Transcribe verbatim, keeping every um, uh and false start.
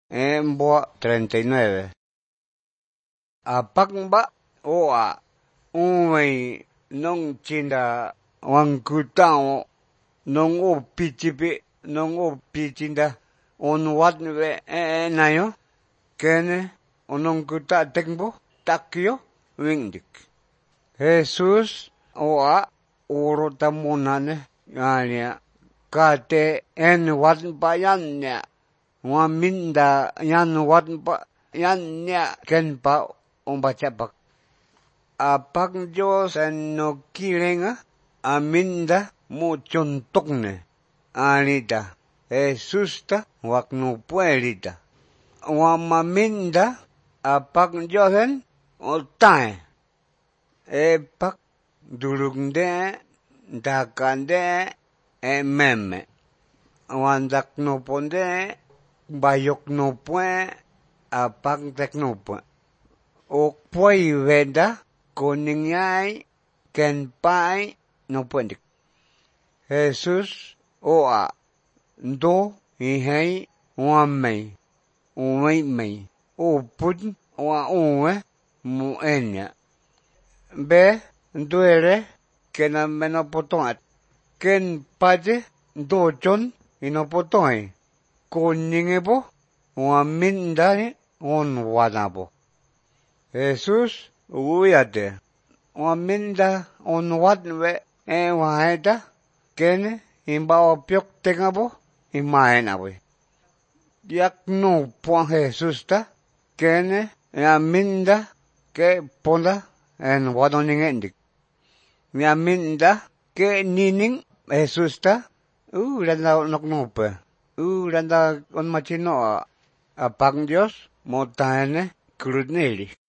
en Boa treinta y nueve. Apakba oa umay nong chinda wangkutao nong o pichipi nong o pichinda on watwe e nayo kene onong kuta tekbo takyo wingdik. Jesus oa urotamunane yani kate en watpa yannya waminda yan watpa yannya kenpa ombachapak. Apak Diyos en no kirenga aminda mo chontokne anita Jesus ta wak no puerita. Wamaminda apak Diyos en otae. Epak durungde dakande e meme. Wandak no ponde bayok no pue apak tek no pue. O pue veda koningyay kenpai no puendik. Jesus oa do ihei wamei umei mei o put oa uwe mu enya. Be duere kena menopotoat ken pate dochon inopotoy koningebo wamindani on wanabo. Jesus uyate waminda on watwe e waeta kene imbao piok tengabo imaenawe. Yak no po Jesus ta kene yaminda ke ponda en wadoningendik. Yaminda ke nining Jesus ta u randa noknope. U randa on machino apak Dios motaene krudneli.